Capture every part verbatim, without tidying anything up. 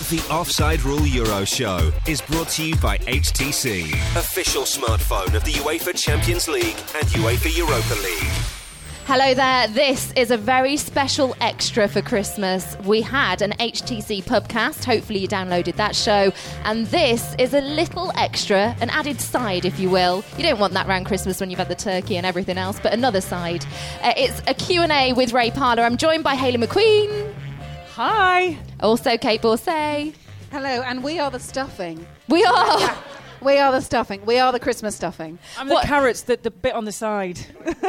The Offside Rule Euro Show is brought to you by H T C, official smartphone of the UEFA Champions League and UEFA Europa League. Hello there, this is a very special extra for Christmas. We had an H T C pubcast, hopefully you downloaded that show, and this is a little extra, an added side if you will. You don't want that around Christmas when you've had the turkey and everything else, but another side. Uh, it's a Q and A with Ray Parlour. I'm joined by Hayley McQueen. Hi. Also Kate Borsay. Hello, and we are the stuffing. We are! Yeah. We are the stuffing. We are the Christmas stuffing. I'm the what? carrots, the, the bit on the side.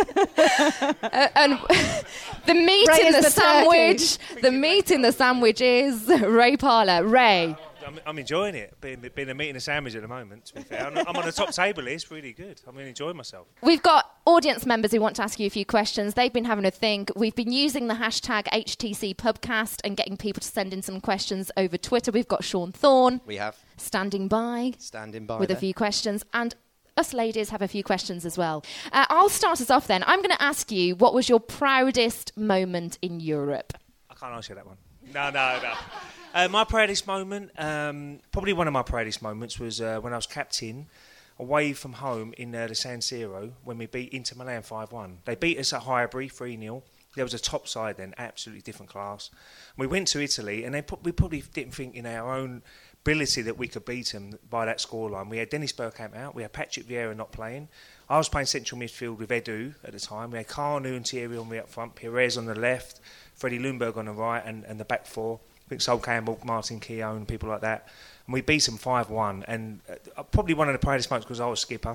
uh, and the meat Ray in the, the sandwich. The meat in the sandwich is Ray Parlour. Ray. I'm, I'm enjoying it. Being, being a meat and a sandwich at the moment, to be fair. I'm, I'm on the top table here. It's really good. I'm really enjoying myself. We've got audience members who want to ask you a few questions. They've been having a think. We've been using the hashtag H T C Pubcast and getting people to send in some questions over Twitter. We've got Sean Thorne. We have. Standing by. Standing by. With there. a few questions. And us ladies have a few questions as well. Uh, I'll start us off then. I'm going to ask you, what was your proudest moment in Europe? I can't answer that one. No, no, no. Uh, my proudest moment, um, probably one of my proudest moments was uh, when I was captain away from home in uh, the San Siro when we beat Inter Milan five one. They beat us at Highbury three nil. There was a top side then, absolutely different class. We went to Italy and they put, we probably didn't think in our own ability that we could beat them by that scoreline. We had Dennis Bergkamp out, we had Patrick Vieira not playing. I was playing central midfield with Edu at the time. We had Carnu and Thierry Henry up front, Perez on the left, Freddie Ljungberg on the right and, and the back four. I think Sol Campbell, Martin Keown, people like that. And we beat them five one. And uh, probably one of the proudest moments because I was skipper.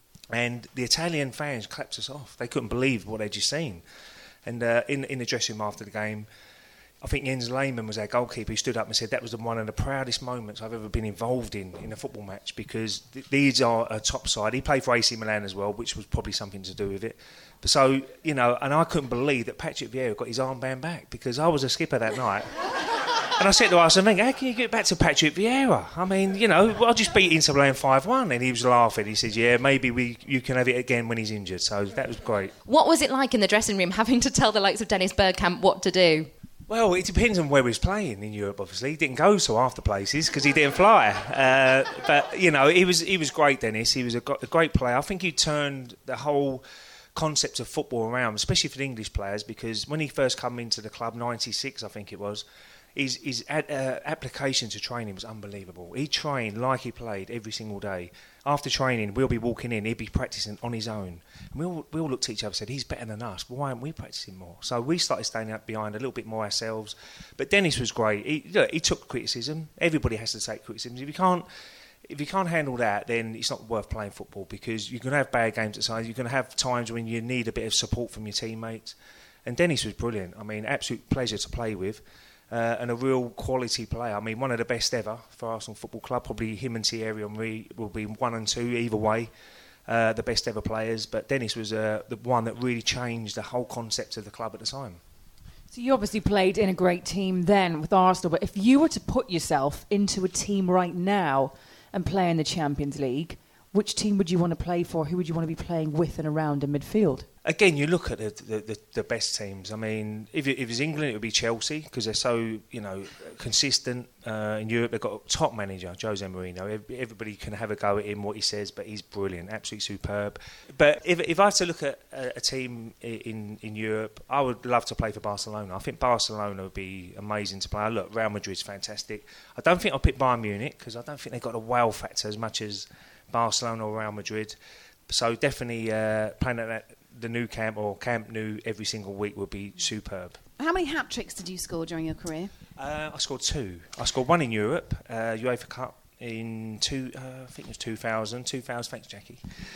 And the Italian fans clapped us off. They couldn't believe what they'd just seen. And uh, in, in the dressing room after the game, I think Jens Lehmann was our goalkeeper. He stood up and said that was the, one of the proudest moments I've ever been involved in in a football match because th- these are a top side. He played for A C Milan as well, which was probably something to do with it. But so, you know, and I couldn't believe that Patrick Vieira got his armband back because I was a skipper that night. And I said to Arsene Wenger, how can you get back to Patrick Vieira? I mean, you know, I just beat Inter Milan five one. And he was laughing. He said, yeah, maybe we you can have it again when he's injured. So that was great. What was it like in the dressing room having to tell the likes of Dennis Bergkamp what to do? Well, it depends on where he was playing in Europe, obviously. He didn't go so after places because he didn't fly. Uh, but, you know, he was he was great, Dennis. He was a, a great player. I think he turned the whole concept of football around, especially for the English players, because when he first came into the club, ninety-six, I think it was, his, his ad, uh, application to training was unbelievable. He trained like he played every single day. After training, we'll be walking in, he'd be practising on his own. And we all, we all looked at each other and said, he's better than us. Why aren't we practising more? So we started staying up behind a little bit more ourselves. But Dennis was great. He, look, he took criticism. Everybody has to take criticism. If you can't, if you can't handle that, then it's not worth playing football because you're going to have bad games at times. You're going to have times when you need a bit of support from your teammates. And Dennis was brilliant. I mean, absolute pleasure to play with. Uh, and a real quality player. I mean, one of the best ever for Arsenal Football Club. Probably him and Thierry Henry will be one and two either way, uh, the best ever players. But Dennis was uh, the one that really changed the whole concept of the club at the time. So you obviously played in a great team then with Arsenal, but if you were to put yourself into a team right now and play in the Champions League, which team would you want to play for? Who would you want to be playing with and around in midfield? Again, you look at the the, the, the best teams. I mean, if, it, if it's England, it would be Chelsea because they're so, you know, consistent. Uh, in Europe, they've got a top manager, Jose Mourinho. Everybody can have a go at him, what he says, but he's brilliant, absolutely superb. But if if I had to look at a, a team in, in Europe, I would love to play for Barcelona. I think Barcelona would be amazing to play. Look, Real Madrid's fantastic. I don't think I'll pick Bayern Munich because I don't think they've got a wow factor as much as Barcelona or Real Madrid. So definitely uh, playing at that, the Nou Camp or Camp Nou every single week would be superb. How many hat-tricks did you score during your career? Uh, I scored two. I scored one in Europe, uh, UEFA Cup in two, uh, I think it was two thousand. two thousand, thanks Jackie.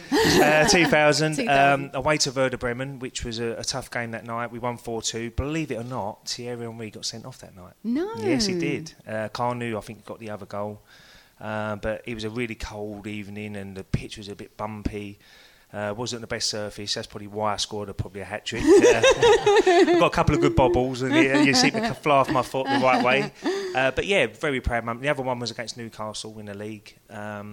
uh, two thousand, two thousand. Um, away to Werder Bremen, which was a, a tough game that night. We won four two. Believe it or not, Thierry Henry got sent off that night. No. Yes, he did. Uh, Carnu, I think, got the other goal. Uh, but it was a really cold evening and the pitch was a bit bumpy. Uh, wasn't the best surface. That's probably why I scored a, probably a hat-trick. Uh, I've got a couple of good bobbles and you, you see me fly off my foot the right way. Uh, but yeah, very proud moment. The other one was against Newcastle in the league. Um,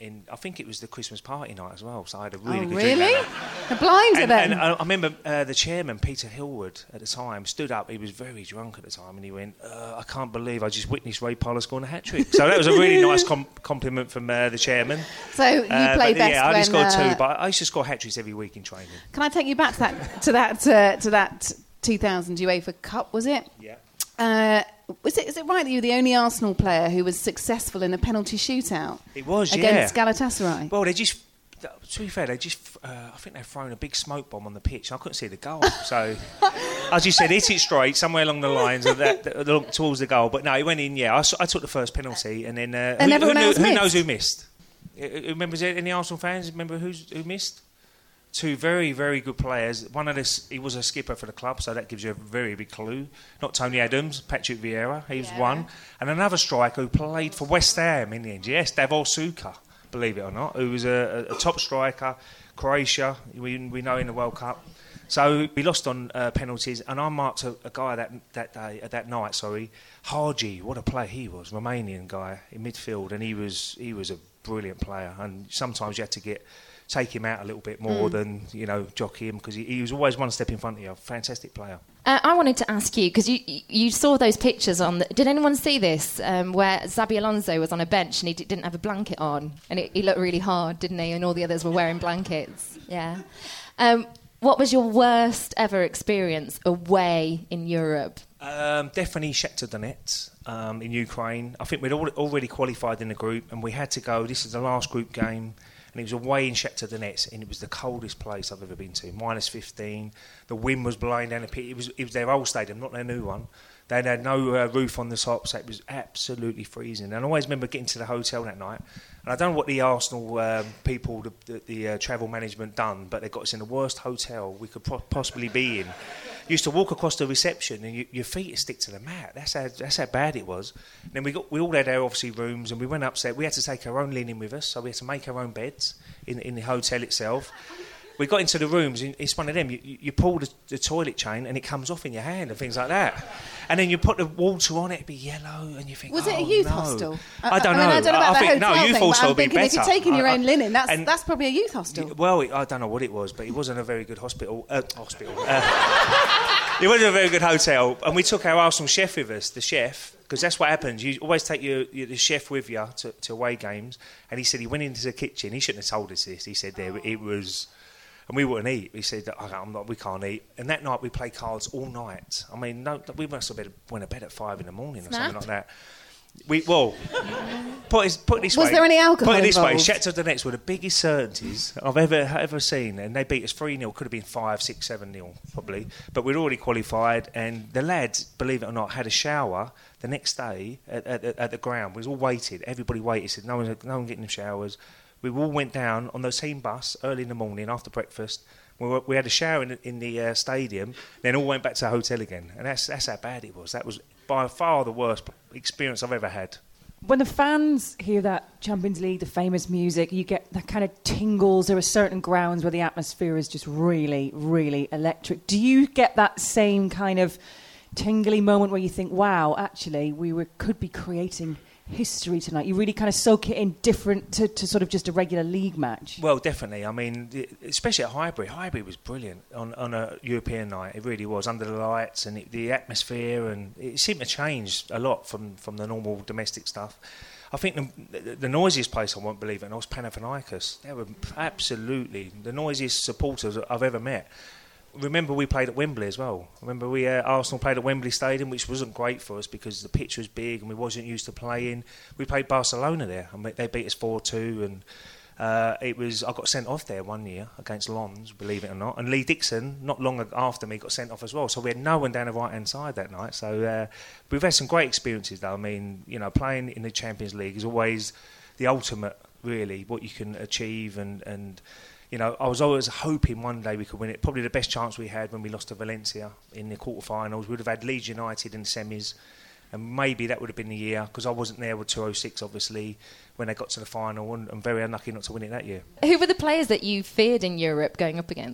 in, I think it was the Christmas party night as well, so I had a really oh, good really? drink. The blinder and, then? And I, I remember uh, the chairman, Peter Hillwood, at the time, stood up. He was very drunk at the time, and he went, uh, I can't believe I just witnessed Ray Parlour scoring a hat-trick. So that was a really nice com- compliment from uh, the chairman. So you uh, play but, best yeah, I only when, scored uh, two, but I used to score hat-tricks every week in training. Can I take you back to that to that uh, to that two thousand UEFA Cup? Was it? Yeah. Uh, was it? Is it right that you were the only Arsenal player who was successful in a penalty shootout? It was, against yeah. Galatasaray. Well, they just. To be fair, they just. Uh, I think they've thrown a big smoke bomb on the pitch. I couldn't see the goal, so as you said, hit it straight somewhere along the lines of that, that towards the goal. But no, it went in. Yeah, I, I took the first penalty, and then. Uh, and who, everyone who, else knew, missed? Who knows who missed? Remember any Arsenal fans? Remember who's, who missed? Two very, very good players. One of this, he was a skipper for the club, so that gives you a very big clue. Not Tony Adams, Patrick Vieira, he was yeah. one. And another striker who played for West Ham in the end, yes, Davor Suker, believe it or not, who was a, a, a top striker, Croatia, we, we know in the World Cup. So we lost on uh, penalties, and I marked a, a guy that that day, uh, that night, sorry, Haji, what a player he was, Romanian guy in midfield, and he was he was a brilliant player, and sometimes you had to get... take him out a little bit more mm. than, you know, jockey him, because he, he was always one step in front of you. Fantastic player. Uh, I wanted to ask you, because you you saw those pictures on... The, did anyone see this, um, where Xabi Alonso was on a bench and he d- didn't have a blanket on? And it, he looked really hard, didn't he? And all the others were wearing blankets. Yeah. Um, what was your worst ever experience away in Europe? Um, definitely Shakhtar Donetsk um, in Ukraine. I think we'd al- already qualified in the group, and we had to go... This is the last group game... And it was away in Shakhtar Donetsk, and it was the coldest place I've ever been to. minus fifteen. The wind was blowing down the pit. It was, it was their old stadium, not their new one. They had no uh, roof on the top, so it was absolutely freezing. And I always remember getting to the hotel that night. And I don't know what the Arsenal um, people, the, the, the uh, travel management done, but they got us in the worst hotel we could pro- possibly be in. You used to walk across the reception and you, your feet would stick to the mat. That's how that's how bad it was. And then we got we all had our obviously rooms, and we went upstairs. We had to take our own linen with us, so we had to make our own beds in in the hotel itself. We got into the rooms, and it's one of them. You, you, you pull the, the toilet chain, and it comes off in your hand and things like that. And then you put the water on it, it'd be yellow, and you think, was oh, it a youth no. hostel? I don't I, know. I, mean, I don't know about I, I the think hotel no, youth thing, hostel would be thinking, better. if you're taking your I, own linen, that's and, that's probably a youth hostel. Well, I don't know what it was, but it wasn't a very good hospital. Uh, hospital. Uh, it wasn't a very good hotel, and we took our Arsenal chef with us, the chef. Because that's what happens. You always take your, your the chef with you to, to away games. And he said he went into the kitchen. He shouldn't have told us this. He said there it was, and we wouldn't eat. He said, I'm not, we can't eat. And that night we played cards all night. I mean, no, we must have been, went to bed at five in the morning or Snap. something like that. We well, put it, put it this Was way. there any alcohol Put it this involved? way. Shakhtar Donetsk were the biggest certainties I've ever ever seen, and they beat us three nil. Could have been five, six, seven nil probably, but we'd already qualified. And the lads, believe it or not, had a shower the next day at, at, at the ground. We was all waited. Everybody waited. Said no one, no one getting the showers. We all went down on the same bus early in the morning after breakfast. We, were, we had a shower in, the- in the uh, stadium, then all went back to the hotel again. And that's that's how bad it was. That was by far the worst experience I've ever had. When the fans hear that Champions League, the famous music, you get that kind of tingles. There are certain grounds where the atmosphere is just really, really electric. Do you get that same kind of tingly moment where you think, wow, actually, we were, could be creating history tonight? You really kind of soak it in different to, to sort of just a regular league match. Well, definitely. I mean, the, especially at Highbury. Highbury was brilliant on, on a European night. It really was, under the lights and it, the atmosphere, and it seemed to change a lot from, from the normal domestic stuff. I think the, the, the noisiest place, I won't believe it, and I was Panathinaikos. They were absolutely the noisiest supporters I've ever met. Remember, we played at Wembley as well. Remember, we uh, Arsenal played at Wembley Stadium, which wasn't great for us because the pitch was big and we wasn't used to playing. We played Barcelona there, and they beat us four two. And uh, it was I got sent off there one year against Lons, believe it or not. And Lee Dixon, not long after me, got sent off as well. So we had no one down the right hand side that night. So uh, we've had some great experiences, though. I mean, you know, playing in the Champions League is always the ultimate, really, what you can achieve and and. You know, I was always hoping one day we could win it. Probably the best chance we had when we lost to Valencia in the quarterfinals. We would have had Leeds United in the semis, and maybe that would have been the year, because I wasn't there with two oh six, obviously, when they got to the final, and I'm very unlucky not to win it that year. Who were the players that you feared in Europe going up against?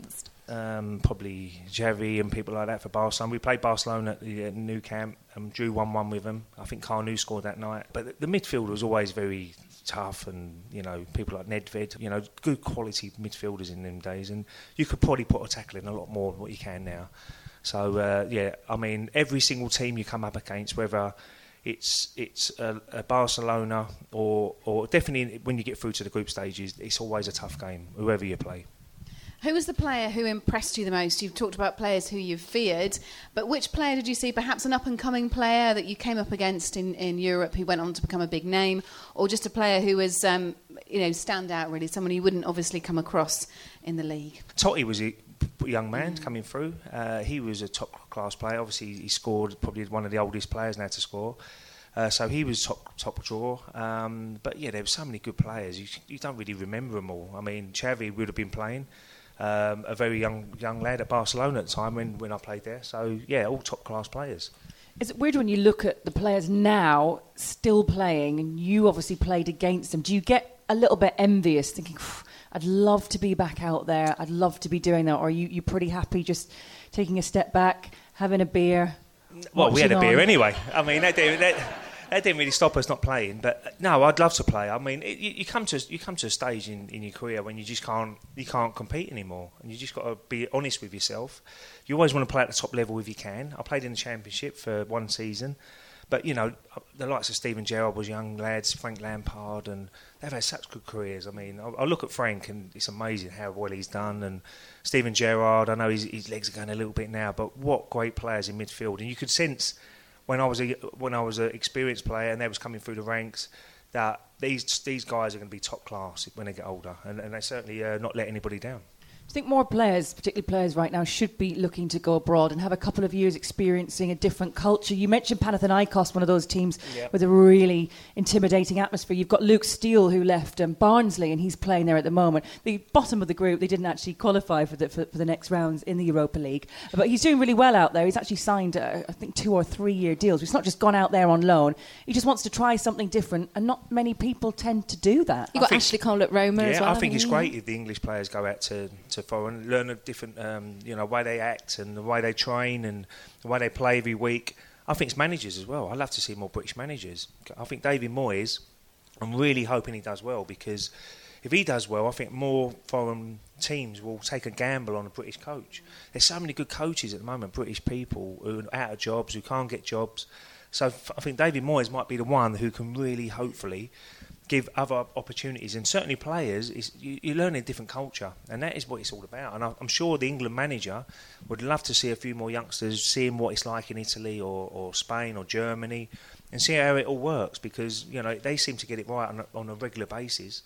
um, probably Xavi and people like that for Barcelona. We played Barcelona at the uh, Nou Camp and drew one one with them. I think Carnu scored that night. But the, the midfield was always very tough, and, you know, people like Nedved, you know, good quality midfielders in them days. And you could probably put a tackle in a lot more than what you can now. So, uh, yeah, I mean, every single team you come up against, whether it's it's a, a Barcelona or, or definitely when you get through to the group stages, it's always a tough game, whoever you play. Who was the player who impressed you the most? You've talked about players who you've feared, but which player did you see, perhaps an up-and-coming player that you came up against in, in Europe who went on to become a big name, or just a player who was, um, you know, stand out really, someone you wouldn't obviously come across in the league? Totti was a young man mm. coming through. Uh, he was a top-class player. Obviously, he scored, probably one of the oldest players now to score. Uh, so he was top top draw. Um, but, yeah, there were so many good players. You, you don't really remember them all. I mean, Xavi would have been playing. Um, a very young young lad at Barcelona at the time when, when I played there. So, yeah, all top-class players. Is it weird when you look at the players now still playing, and you obviously played against them? Do you get a little bit envious, thinking, I'd love to be back out there, I'd love to be doing that? Or are you you pretty happy just taking a step back, having a beer? Well, we had a on? beer anyway. I mean, that didn't, that, that didn't really stop us not playing. But no, I'd love to play. I mean, it, you, you come to you come to a stage in, in your career when you just can't you can't compete anymore, and you just got to be honest with yourself. You always want to play at the top level if you can. I played in the Championship for one season, but you know, the likes of Steven Gerrard was young lads, Frank Lampard, and they've had such good careers. I mean, I, I look at Frank, and it's amazing how well he's done. And Steven Gerrard, I know his, his legs are going a little bit now, but what great players in midfield. And you could sense when I was a when I was an experienced player and they was coming through the ranks that these these guys are going to be top class when they get older, and, and they certainly uh, not let anybody down. I think more players, particularly players right now, should be looking to go abroad and have a couple of years experiencing a different culture. You mentioned Panathinaikos, one of those teams yeah. with a really intimidating atmosphere. You've got Luke Steele, who left um, Barnsley, and he's playing there at the moment. The bottom of the group, they didn't actually qualify for the, for, for the next rounds in the Europa League. But he's doing really well out there. He's actually signed, uh, I think, two or three-year deals. He's not just gone out there on loan. He just wants to try something different, and not many people tend to do that. You've got Ashley Cole at Roma yeah, as well. I think it's great if the English players go out to... to foreign, learn a different, um, you know, way they act and the way they train and the way they play every week. I think it's managers as well. I'd love to see more British managers. I think David Moyes, I'm really hoping he does well, because if he does well, I think more foreign teams will take a gamble on a British coach. There's so many good coaches at the moment, British people who are out of jobs, who can't get jobs. So I think David Moyes might be the one who can really, hopefully, give other opportunities, and certainly players. Is you, you learn a different culture, and that is what it's all about. And I, I'm sure the England manager would love to see a few more youngsters seeing what it's like in Italy or, or Spain or Germany, and see how it all works, because you know they seem to get it right on a, on a regular basis.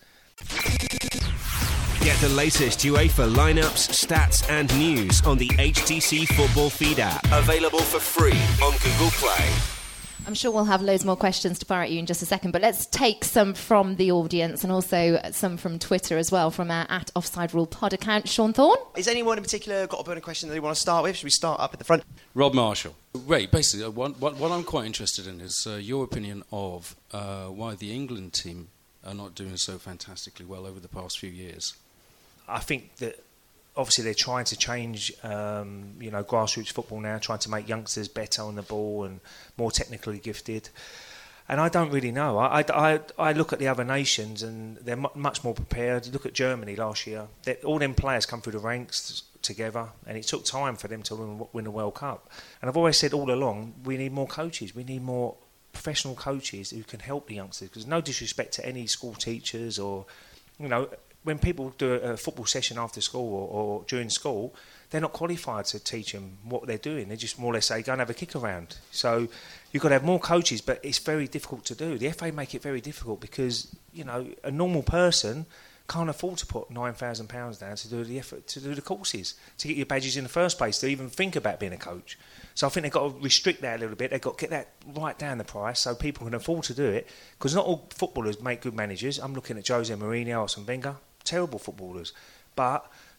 Get the latest UEFA lineups, stats, and news on the H T C Football Feed app, available for free on Google Play. I'm sure we'll have loads more questions to fire at you in just a second, but let's take some from the audience and also some from Twitter as well, from our at Offside Rule Pod account. Sean Thorne? Is anyone in particular got a burning question that they want to start with? Should we start up at the front? Rob Marshall. Ray, basically, what, what, what I'm quite interested in is uh, your opinion of uh, why the England team are not doing so fantastically well over the past few years. I think that obviously they're trying to change, um, you know, grassroots football now, trying to make youngsters better on the ball and more technically gifted. And I don't really know. I, I, I look at the other nations and they're mu- much more prepared. You look at Germany last year. All them players come through the ranks together, and it took time for them to win, win the World Cup. And I've always said all along, we need more coaches. We need more professional coaches who can help the youngsters. Because no disrespect to any school teachers or, you know, when people do a football session after school or, or during school, they're not qualified to teach them what they're doing. They just more or less say, go and have a kick around. So you've got to have more coaches, but it's very difficult to do. The F A make it very difficult because, you know, a normal person can't afford to put nine thousand pounds down to do the effort, to do the courses, to get your badges in the first place, to even think about being a coach. So I think they've got to restrict that a little bit. They've got to get that right down the price so people can afford to do it, because not all footballers make good managers. I'm looking at Jose Mourinho or some Wenger. Terrible footballers, but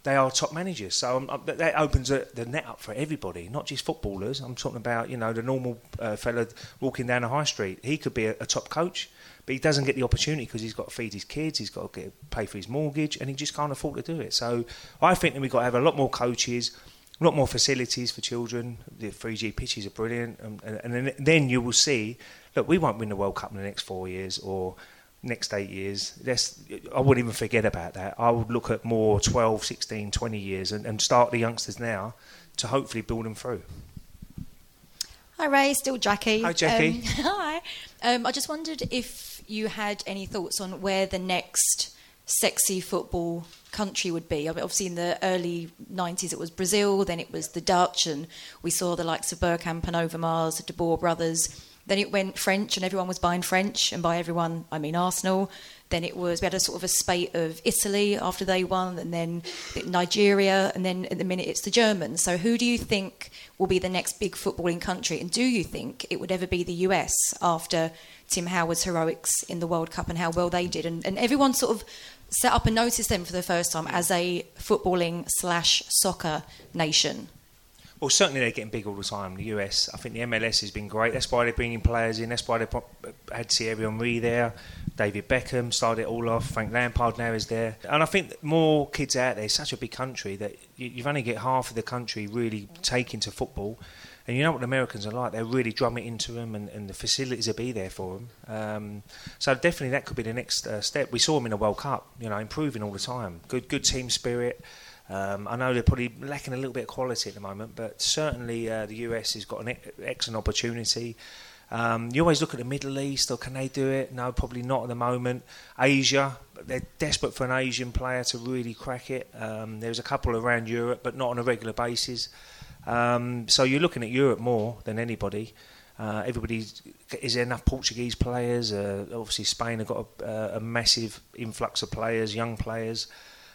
they are top managers. So um, that opens a, the net up for everybody, not just footballers. I'm talking about, you know, the normal uh, fella walking down the high street. He could be a, a top coach, but he doesn't get the opportunity because he's got to feed his kids, he's got to get, pay for his mortgage, and he just can't afford to do it. So I think that we've got to have a lot more coaches, a lot more facilities for children. The three G pitches are brilliant. And, and, and then, then you will see, look, we won't win the World Cup in the next four years or next eight years. That's, I wouldn't even forget about that. I would look at more twelve, sixteen, twenty years and, and start the youngsters now to hopefully build them through. Hi Ray, still Jackie. Hi Jackie. Um, hi. Um, I just wondered if you had any thoughts on where the next sexy football country would be. I mean, obviously in the early nineties it was Brazil, then it was the Dutch, and we saw the likes of Bergkamp and Overmars, the De Boer brothers. Then it went French, and everyone was buying French, and by everyone I mean Arsenal. Then it was, we had a sort of a spate of Italy after they won, and then Nigeria, and then at the minute it's the Germans. So who do you think will be the next big footballing country? And do you think it would ever be the U S after Tim Howard's heroics in the World Cup and how well they did? And, and everyone sort of set up and noticed them for the first time as a footballing slash soccer nation. Well, certainly they're getting big all the time. The U S, I think the M L S has been great. That's why they're bringing players in. That's why they had Thierry Henry there. David Beckham started it all off. Frank Lampard now is there. And I think more kids out there. It's such a big country that you've only get half of the country really taking to football. And you know what the Americans are like. They really drum it into them, and, and the facilities will be there for them. Um, so definitely that could be the next uh, step. We saw them in the World Cup, you know, improving all the time. Good, good team spirit. Um, I know they're probably lacking a little bit of quality at the moment, but certainly uh, the U S has got an e- excellent opportunity. Um, you always look at the Middle East, or can they do it? No, probably not at the moment. Asia, they're desperate for an Asian player to really crack it. Um, there's a couple around Europe, but not on a regular basis. Um, so you're looking at Europe more than anybody. Uh, everybody, is there enough Portuguese players? Uh, obviously, Spain have got a, a massive influx of players, young players.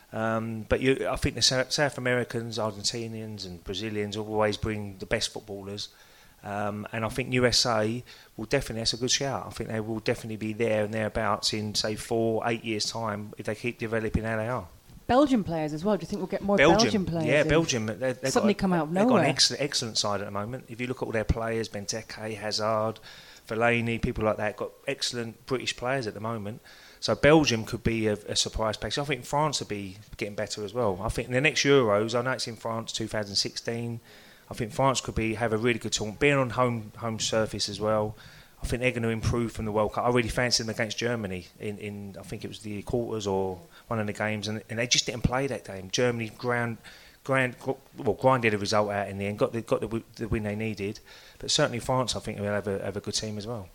Um, but you, I think the South, South Americans, Argentinians and Brazilians always bring the best footballers. Um, and I think U S A will definitely, that's a good shout. I think they will definitely be there and thereabouts in, say, four, eight years' time if they keep developing how they are. Belgian players as well. Do you think we'll get more Belgium, Belgian players? Yeah, in? Belgium. They, they've Suddenly got, come out of they've nowhere. got an excellent, excellent side at the moment. If you look at all their players, Benteke, Hazard, Fellaini, people like that, got excellent British players at the moment. So Belgium could be a, a surprise package. I think France will be getting better as well. I think in the next Euros, I know it's in France, two thousand sixteen. I think France could be have a really good tournament, being on home home surface as well. I think they're going to improve from the World Cup. I really fancy them against Germany in, in I think it was the quarters or one of the games, and, and they just didn't play that game. Germany ground, ground, well, grinded a result out in the end, got the, got the, the win they needed. But certainly France, I think, will have a, have a good team as well.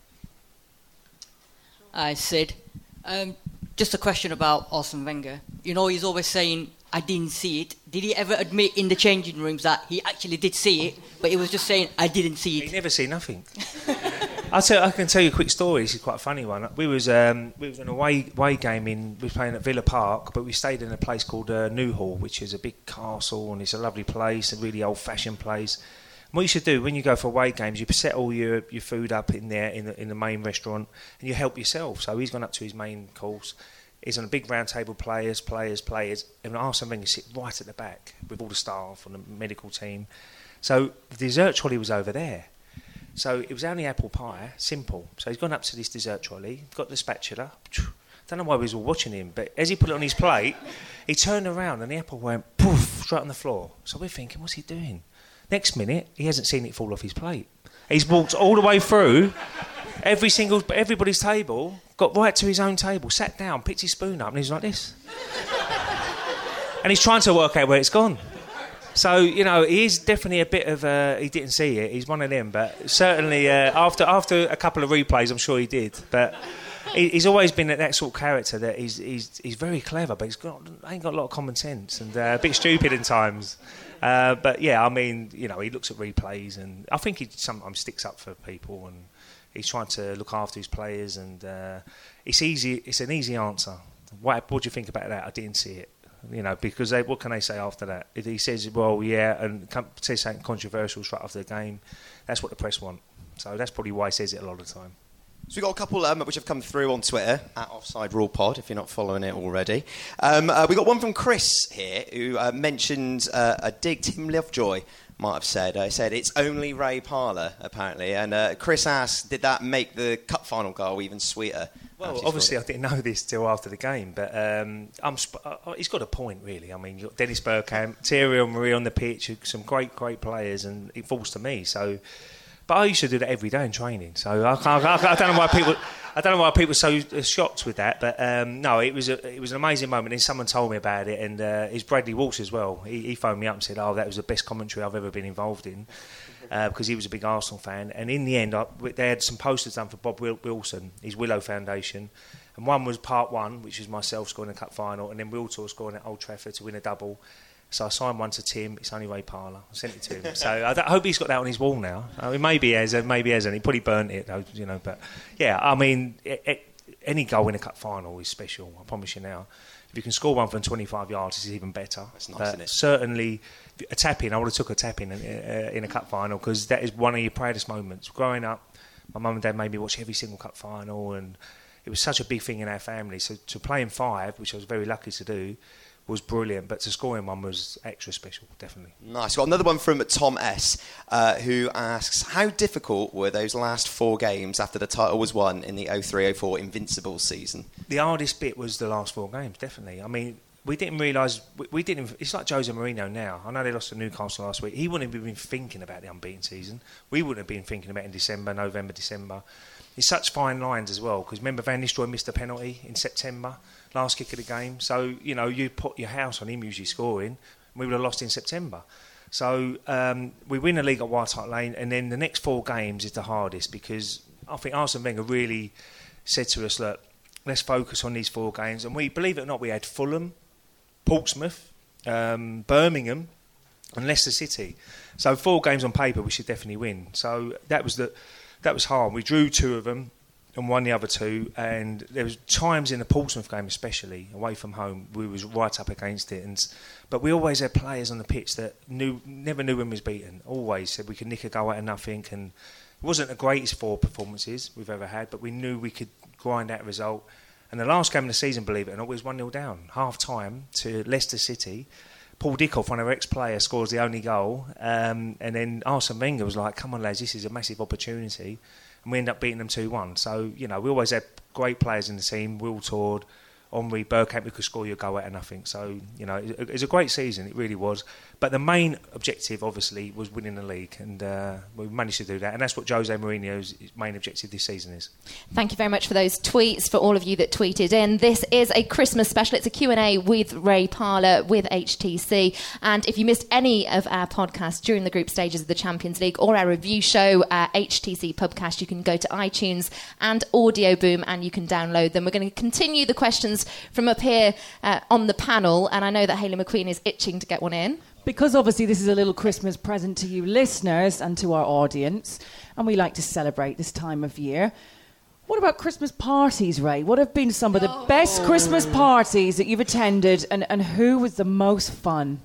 I said, um, just a question about Arsene Wenger. You know, he's always saying, I didn't see it. Did he ever admit in the changing rooms that he actually did see it, but he was just saying, I didn't see it? He never see nothing. I'll tell, I can tell you a quick story. This is quite a funny one. We was um, we was in a away, away game in. We were playing at Villa Park, but we stayed in a place called uh, Newhall, which is a big castle, and it's a lovely place, a really old-fashioned place. And what you should do when you go for away games, you set all your, your food up in there in the, in the main restaurant, and you help yourself. So he's gone up to his main course. He's on a big round table, players, players, players, and Arsene Wenger sit right at the back with all the staff and the medical team. So the dessert trolley was over there. So it was only apple pie, simple. So he's gone up to this dessert trolley, got the spatula. Don't know why we was all watching him, but as he put it on his plate, he turned around and the apple went poof straight on the floor. So we're thinking, what's he doing? Next minute, he hasn't seen it fall off his plate. He's walked all the way through every single, everybody's table, got right to his own table, sat down, picked his spoon up, and he's like this. And he's trying to work out where it's gone. So, you know, he is definitely a bit of a... He didn't see it. He's one of them. But certainly, uh, after after a couple of replays, I'm sure he did. But he, he's always been that sort of character that he's he's, he's very clever, but he's got ain't got a lot of common sense and uh, a bit stupid in times. Uh, but, yeah, I mean, you know, he looks at replays, and I think he sometimes sticks up for people, and he's trying to look after his players, and uh, it's easy. It's an easy answer. What, what do you think about that? I didn't see it. You know, because they, what can they say after that? If he says, well, yeah, and says something controversial straight after the game, that's what the press want. So that's probably why he says it a lot of the time. So we've got a couple um, which have come through on Twitter, at Offside Rule Pod, if you're not following it already. Um, uh, we got one from Chris here, who uh, mentioned uh, a dig Tim Lovejoy might have said. Uh, he said, it's only Ray Parlour, apparently. And uh, Chris asked, did that make the cup final goal even sweeter? Well, obviously I didn't know this till after the game, but um, I'm sp- uh, he's got a point, really. I mean, you've got Dennis Bergkamp, Thierry Henry on the pitch, some great, great players, and it falls to me, so... But I used to do that every day in training, so I, can't, I, I don't know why people, I don't know why people are so shocked with that. But um, no, it was a, it was an amazing moment. And someone told me about it, and uh, it's Bradley Walsh as well. He, he phoned me up and said, "Oh, that was the best commentary I've ever been involved in," uh, because he was a big Arsenal fan. And in the end, I, they had some posters done for Bob Wilson, his Willow Foundation, and one was part one, which was myself scoring a cup final, and then Wiltor scoring at Old Trafford to win a double. So I signed one to Tim. It's only Ray Parlour. I sent it to him. So I, I hope he's got that on his wall now. I mean, maybe he has, maybe he hasn't. He probably burnt it, though, you know. But yeah, I mean, it, it, any goal in a cup final is special. I promise you now. If you can score one from twenty-five yards, it's even better. That's nice, but isn't it? Certainly, a tap in. I would have took a tap in uh, in a cup final because that is one of your proudest moments. Growing up, my mum and dad made me watch every single cup final, and it was such a big thing in our family. So to play in five, which I was very lucky to do, was brilliant, but to score in one was extra special, definitely. Nice. Got another one from Tom S, uh, who asks, how difficult were those last four games after the title was won in the oh three oh four Invincibles season? The hardest bit was the last four games, definitely. I mean, we didn't realise, we, we didn't, it's like Jose Mourinho now. I know they lost to Newcastle last week. He wouldn't have been thinking about the unbeaten season. We wouldn't have been thinking about it in December, November, December. It's such fine lines as well, because remember Van Nistelrooy missed a penalty in September, last kick of the game. So, you know, you put your house on him usually scoring, and we would have lost in September. So um, we win the league at White Hart Lane, and then the next four games is the hardest, because I think Arsene Wenger really said to us, look, let's focus on these four games. And we, believe it or not, we had Fulham, Portsmouth, um, Birmingham, and Leicester City. So four games on paper we should definitely win. So that was the... That was hard. We drew two of them and won the other two, and there was times in the Portsmouth game especially, away from home, we was right up against it. And but we always had players on the pitch that knew, never knew when we was beaten. Always said we could nick a goal out of nothing, and it wasn't the greatest four performances we've ever had, but we knew we could grind out a result. And the last game of the season, believe it or not, was one nil down, half time to Leicester City. Paul Dickhoff, one of our ex-players, scores the only goal. Um, and then Arsene Wenger was like, come on, lads, this is a massive opportunity. And we end up beating them two one. So, you know, we always had great players in the team. Will Tord, Henry, Bergkamp, we could score your goal out of nothing. So, you know, it, it was a great season. It really was. But the main objective, obviously, was winning the league. And uh, we managed to do that. And that's what Jose Mourinho's main objective this season is. Thank you very much for those tweets, for all of you that tweeted in. This is a Christmas special. It's a Q and A with Ray Parlour, with H T C. And if you missed any of our podcasts during the group stages of the Champions League or our review show, uh, H T C Pubcast, you can go to iTunes and Audio Boom and you can download them. We're going to continue the questions from up here uh, on the panel. And I know that Hayley McQueen is itching to get one in. Because obviously this is a little Christmas present to you listeners and to our audience, and we like to celebrate this time of year. What about Christmas parties, Ray? What have been some of the oh. best Christmas parties that you've attended, and, and who was the most fun?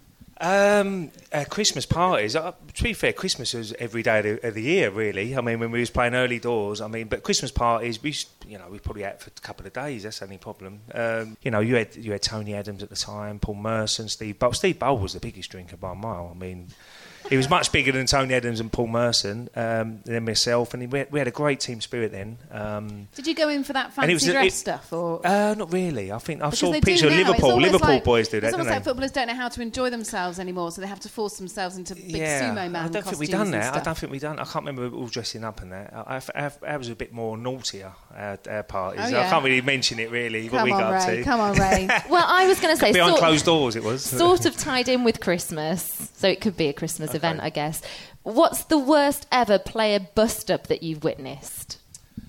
Um, uh, Christmas parties. Uh, to be fair, Christmas was every day of the, of the year, really. I mean, when we was playing early doors, I mean, but Christmas parties, we, you know, we probably out for a couple of days. That's the only problem. Um, you know, you had you had Tony Adams at the time, Paul Merson, Steve Bowl. Steve Bowl was the biggest drinker by a mile. I mean, he was much bigger than Tony Adams and Paul Merson, um, than myself, and we had, we had a great team spirit then. Um, Did you go in for that fancy was, dress it, stuff, or uh, not really? I think I because saw a they picture of do now. Liverpool. Liverpool like, boys do that, it's don't almost they? like footballers don't know how to enjoy themselves anymore, so they have to force themselves into big yeah, sumo man I don't think we costumes done and that. I stuff. don't think we done. I can't remember all dressing up and that. I, I, I was a bit more naughtier at our parties. Oh, yeah. I can't really mention it really. Come what we on, got Ray. to. Come on, Ray. Well, I was going to say behind sort, closed doors. It was sort of tied in with Christmas, so it could be a Christmas Okay. event, I guess. What's the worst ever player bust-up that you've witnessed?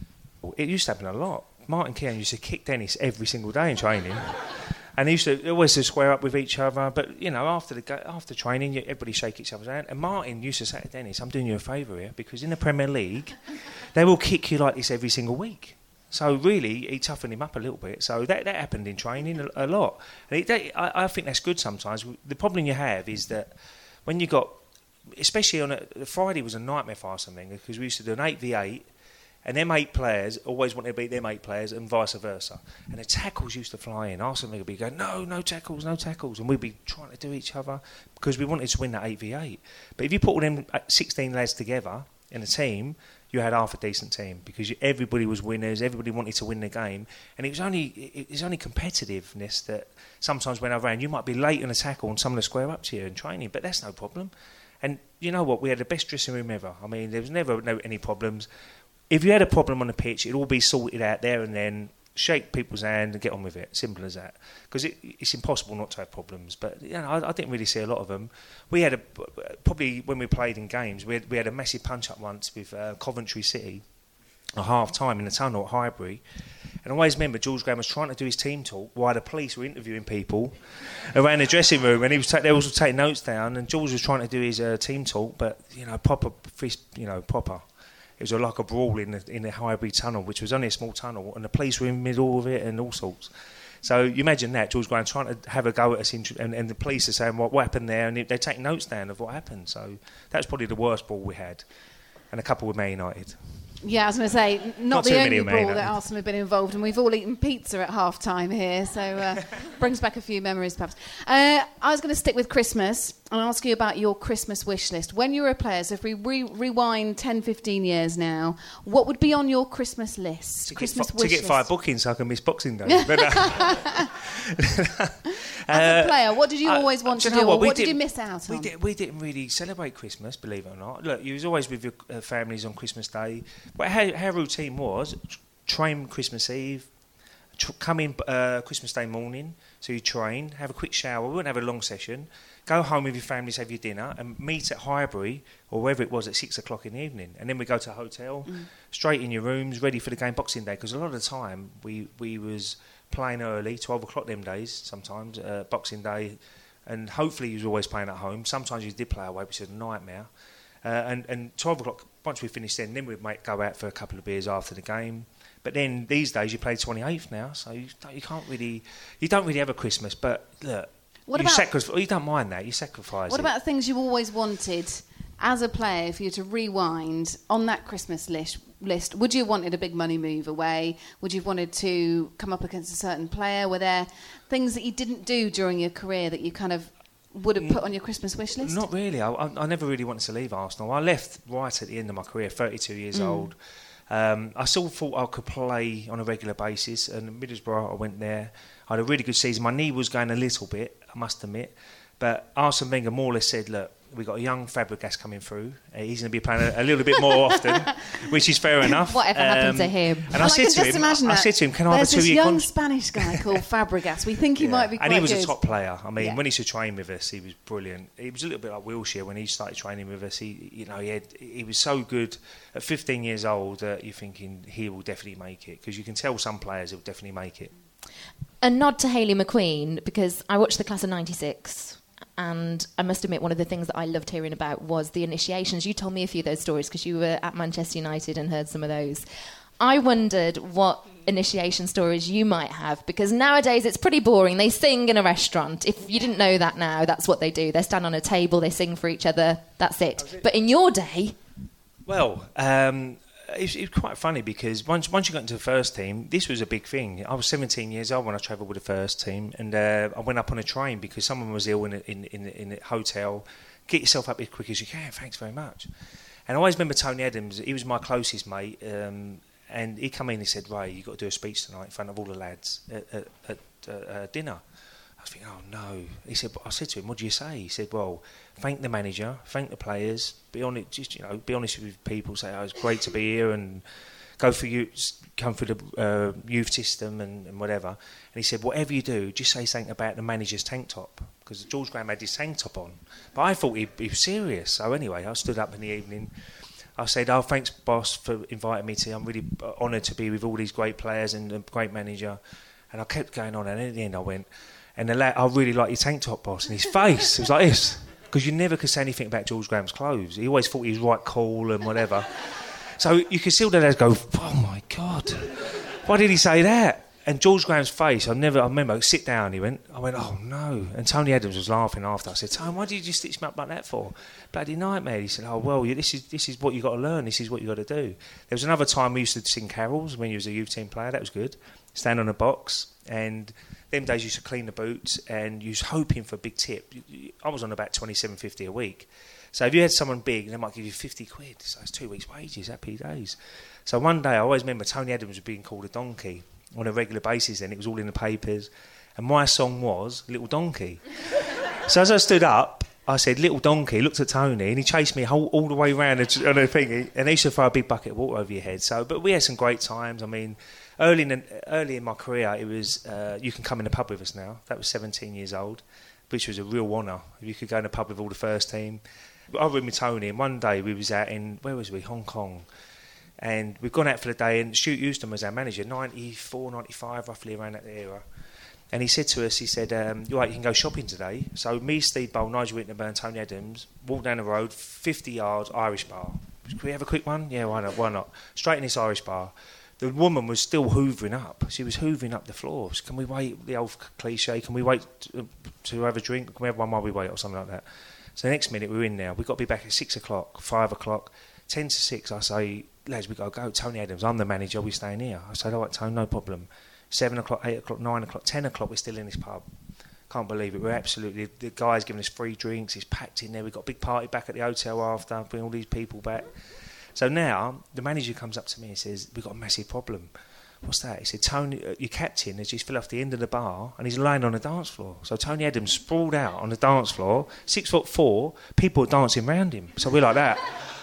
It used to happen a lot. Martin Keown used to kick Dennis every single day in training. And he used to always to square up with each other. But, you know, after the go- after training, everybody shake each other's hand. And Martin used to say to Dennis, I'm doing you a favour here, because in the Premier League, they will kick you like this every single week. So, really, he toughened him up a little bit. So, that, that happened in training a, a lot. And it, that, I, I think that's good sometimes. The problem you have is that when you got... Especially on a... Friday was a nightmare for us, I think, because we used to do an eight v eight. And them eight players always wanted to beat them eight players and vice versa. And the tackles used to fly in. Arsene Wenger would be going, no, no tackles, no tackles. And we'd be trying to do each other because we wanted to win that eight v eight. But if you put all them sixteen lads together in a team, you had half a decent team because you, everybody was winners, everybody wanted to win the game. And it was only it was only competitiveness that sometimes when I ran, you might be late on a tackle and someone will square up to you in training, but that's no problem. And you know what? We had the best dressing room ever. I mean, there was never no, any problems. If you had a problem on the pitch, it'd all be sorted out there and then. Shake people's hand and get on with it. Simple as that. Because it, it's impossible not to have problems. But you know, I, I didn't really see a lot of them. We had a probably when we played in games, we had, we had a massive punch up once with uh, Coventry City, a half time in the tunnel at Highbury. And I always remember George Graham was trying to do his team talk while the police were interviewing people around the dressing room, and he was ta- they were also taking notes down. And George was trying to do his uh, team talk, but you know, proper, you know, proper. It was like a brawl in the, in the Highbury tunnel, which was only a small tunnel, and the police were in the middle of it and all sorts. So you imagine that, George Graham trying to have a go at us, in, and, and the police are saying, what, what happened there? And they take notes down of what happened. So that's probably the worst brawl we had. And a couple with Man United. Yeah, I was going to say, not, Not the too only many brawl men, that no. Arsenal have been involved in. We've all eaten pizza at half-time here, so uh, brings back a few memories, perhaps. Uh, I was going to stick with Christmas and ask you about your Christmas wish list. When you were a player, so if we re- rewind ten, fifteen years now, what would be on your Christmas list? To Christmas get, fi- wish to get list. five bookings so I can miss Boxing Day. But, uh, As a player, what did you uh, always want do to you do, know or what, we what did you didn't- miss out we on? Did, we didn't really celebrate Christmas, believe it or not. Look, you was always with your uh, families on Christmas Day. But how, how routine was, train Christmas Eve, tr- come in uh, Christmas Day morning, so you train, have a quick shower, we wouldn't have a long session, go home with your families, have your dinner, and meet at Highbury, or wherever it was, at six o'clock in the evening. And then we go to a hotel, mm. straight in your rooms, ready for the game Boxing Day, because a lot of the time we, we was playing early, twelve o'clock them days sometimes, uh, Boxing Day, and hopefully you was always playing at home. Sometimes you did play away, which was a nightmare. Uh, and, and twelve o'clock, once we finished then, then we'd make, go out for a couple of beers after the game. But then these days you play twenty-eighth now, so you, don't, you can't really, you don't really have a Christmas. But look, What you, about- sacrifice, you don't mind that, you sacrifice What it. about things you always wanted as a player for you to rewind on that Christmas list? List? Would you have wanted a big money move away? Would you have wanted to come up against a certain player? Were there things that you didn't do during your career that you kind of would have put on your Christmas wish list? Not really. I, I, I never really wanted to leave Arsenal. I left right at the end of my career, thirty-two years Mm. old. Um, I still thought I could play on a regular basis, and Middlesbrough, I went there. I had a really good season. My knee was going a little bit, I must admit. But Arsene Wenger more or less said, look, we've got a young Fabregas coming through. Uh, he's going to be playing a, a little bit more often, which is fair enough. Whatever happened to Um, him? And Well, I I said can to just him, imagine I that. said to him, can I have a There's this two-year young contract? Spanish guy called Fabregas. We think he Yeah. might be quite and he was good. a top player. I mean, Yeah. when he used to train with us, he was brilliant. He was a little bit like Wilshere when he started training with us. He, you know, he had, he was so good at fifteen years old that you're thinking he will definitely make it, because you can tell some players will definitely make it. A nod to Hayley McQueen, because I watched the class of ninety-six, and I must admit one of the things that I loved hearing about was the initiations. You told me a few of those stories because you were at Manchester United and heard some of those. I wondered what initiation stories you might have, because nowadays it's pretty boring. They sing in a restaurant. If you didn't know that now, that's what they do. They stand on a table, they sing for each other, that's it. That's it. But in your day... Well, um, it's, it's quite funny because once once you got into the first team, this was a big thing. I was seventeen years old when I travelled with the first team, and uh, I went up on a train because someone was ill in a, in, in, in a hotel. Get yourself up as quick as you can, thanks very much. And I always remember Tony Adams, he was my closest mate, um, and he come in and he said, Ray, you've got to do a speech tonight in front of all the lads at, at, at uh, uh, dinner. I was thinking, oh no. He said, I said to him, what do you say? He said, well, thank the manager, thank the players, be honest, just you know, be honest with people. Say, oh, it's great to be here, and go for you, come through the uh, youth system and, and whatever. And he said, whatever you do, just say something about the manager's tank top, because George Graham had his tank top on. But I thought he, he was serious. So anyway, I stood up in the evening. I said, oh, thanks, boss, for inviting me to. I'm really honoured to be with all these great players and a great manager. And I kept going on, and at the end I went, and the lad, I really like your tank top, boss. And his face was like this, because you never could say anything about George Graham's clothes. He always thought he was right cool and whatever. So you could see all the lads go, oh my God, why did he say that? And George Graham's face, I never, I remember, sit down, he went, I went, oh no. And Tony Adams was laughing after. I said, Tony, why did you stitch me up like that for? Bloody nightmare. He said, oh, well, you, this is this is what you got to learn, this is what you got to do. There was another time we used to sing carols when you was a youth team player, that was good. Stand on a box, and them days you used to clean the boots, and you was hoping for a big tip. I was on about twenty-seven fifty a week. So if you had someone big, they might give you fifty quid. So it's two weeks' wages, happy days. So one day, I always remember Tony Adams was being called a donkey on a regular basis then. It was all in the papers. And my song was Little Donkey. So as I stood up, I said, Little Donkey, looked at Tony, and he chased me all, all the way around on a thing. And he used to throw a big bucket of water over your head. So, but we had some great times. I mean, early in, the, early in my career, it was, uh, you can come in the pub with us now. That was seventeen years old, which was a real honour. You could go in the pub with all the first team. I was with Tony, and one day we was out in, where was we, Hong Kong. And we'd gone out for the day, and Stuart Houston was our manager, ninety-four, ninety-five, roughly around that era. And he said to us, he said, um, you're right, you can go shopping today. So me, Steve Bowl, Nigel Winterburn, Tony Adams, walked down the road, fifty yards, Irish bar. Can we have a quick one? Yeah, why not? Why not? Straight in this Irish bar. The woman was still hoovering up. She was hoovering up the floors. Can we wait, the old cliche, can we wait to, to have a drink? Can we have one while we wait, or something like that? So the next minute, we're in now. We've got to be back at six o'clock, five o'clock, ten to six. I say, lads, we've got to go. Tony Adams, I'm the manager, we're staying here. I said, all right, Tony, no problem. seven o'clock, eight o'clock, nine o'clock, ten o'clock, we're still in this pub. Can't believe it. We're absolutely... The guy's giving us free drinks. It's packed in there. We've got a big party back at the hotel after, bring all these people back. So now, the manager comes up to me and says, we've got a massive problem. What's that? He said, Tony, uh, your captain has just fell off the end of the bar and he's lying on the dance floor. So Tony Adams sprawled out on the dance floor, six foot four, people are dancing around him. So we're like that.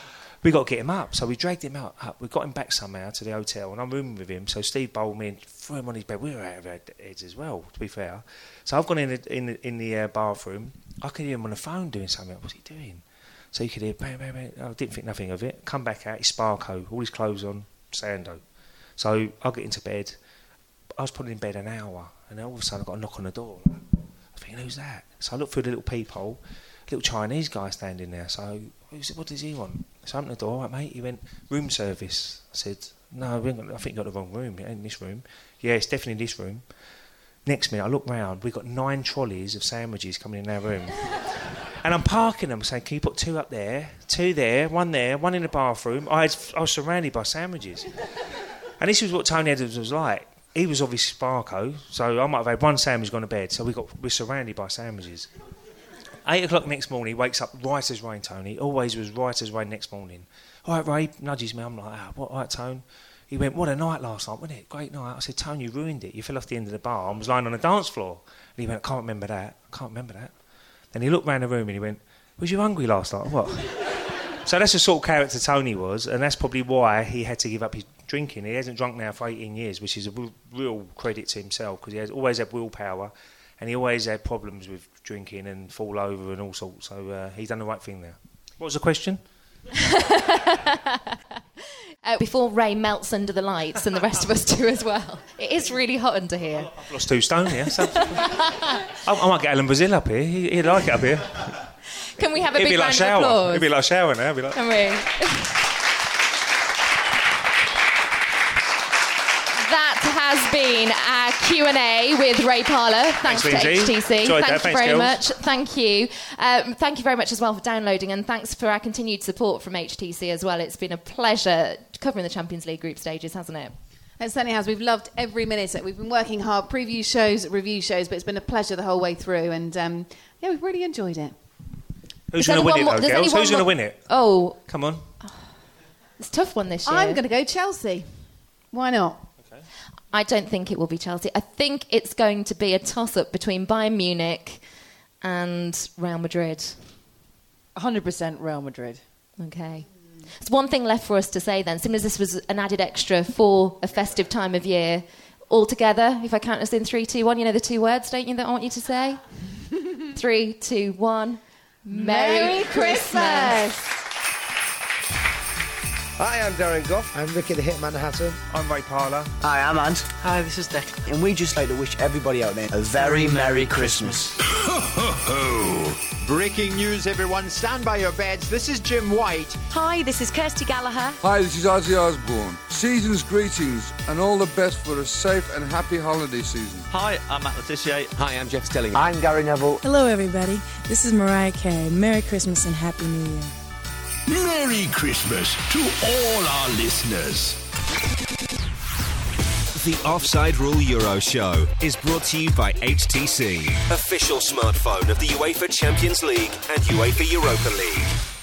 We got to get him up. So we dragged him out up. We got him back somehow to the hotel, and I'm rooming with him. So Steve bowled me and threw him on his bed. We were out of our heads as well, to be fair. So I've gone in the, in the, in the uh, bathroom. I could hear him on the phone doing something. What's he doing? So you could hear bang, bang, bang. I didn't think nothing of it. Come back out, his Sparko, all his clothes on, Sando. So I get into bed. I was put in bed an hour, and then all of a sudden I got a knock on the door. I think, who's that? So I looked through the little peephole. Little Chinese guy standing there. So what does he want? So I opened the door. All right, mate. He went, room service. I said, no, we ain't got, I think you got the wrong room. It ain't in this room. Yeah, it's definitely in this room. Next minute, I look round. We've got nine trolleys of sandwiches coming in our room. And I'm parking them, saying, can you put two up there, two there, one there, one in the bathroom? I, had, I was surrounded by sandwiches. And this was what Tony Adams was like. He was obviously Sparko, so I might have had one sandwich gone to bed. So we got, we're surrounded by sandwiches. Eight o'clock next morning, he wakes up right as rain, Tony. Always was right as rain next morning. All right, Ray, nudges me. I'm like, ah, what, all right, Tone? He went, what a night last night, wasn't it? Great night. I said, Tone, you ruined it. You fell off the end of the bar. I was lying on the dance floor. And he went, I can't remember that. I can't remember that. Then he looked round the room and he went, was you hungry last night? What? So that's the sort of character Tony was, and that's probably why he had to give up his drinking. He hasn't drunk now for eighteen years, which is a real, real credit to himself, because he has always had willpower. And he always had problems with drinking and fall over and all sorts. So uh, he's done the right thing there. What was the question? uh, before Ray melts under the lights, and the rest of us do as well. It is really hot under here. I've lost two stone here. So I, I might get Alan Brazil up here. He, he'd like it up here. Can we have a It'd big be round like shower. of applause? It'd be like shower now. It'd be like... Can we? Has been our Q and A with Ray Parlour. Thanks, thanks to H T C. Enjoyed thank that. you Thanks, very girls. much. Thank you. Um, thank you very much as well for downloading, and thanks for our continued support from H T C as well. It's been a pleasure covering the Champions League group stages, hasn't it? It certainly has. We've loved every minute. We've been working hard, preview shows, review shows, but it's been a pleasure the whole way through, and um, yeah, we've really enjoyed it. Who's going to win it, though, girls? Who's going to win it? Oh. Come on. It's a tough one this year. I'm going to go Chelsea. Why not? I don't think it will be Chelsea. I think it's going to be a toss-up between Bayern Munich and Real Madrid. one hundred percent Real Madrid. Okay. There's one thing left for us to say then. Seeing as this was an added extra for a festive time of year, all together, if I count us in three, two, one, you know the two words, don't you, that I want you to say? Three, two, one. Merry, Merry Christmas! Christmas. Hi, I'm Darren Gough. I'm Ricky the Hitman Hatton. I'm Ray Parlour. Hi, I'm Ant. Hi, this is Dick. And we just like to wish everybody out there a very Merry Christmas. Ho, ho, ho. Breaking news, everyone. Stand by your beds. This is Jim White. Hi, this is Kirsty Gallagher. Hi, this is Ozzy Osbourne. Season's greetings and all the best for a safe and happy holiday season. Hi, I'm Matt Letizia. Hi, I'm Jeff Stelling. I'm Gary Neville. Hello, everybody. This is Mariah Carey. Merry Christmas and Happy New Year. Merry Christmas to all our listeners. The Offside Rule Euro Show is brought to you by H T C, official smartphone of the UEFA Champions League and UEFA Europa League.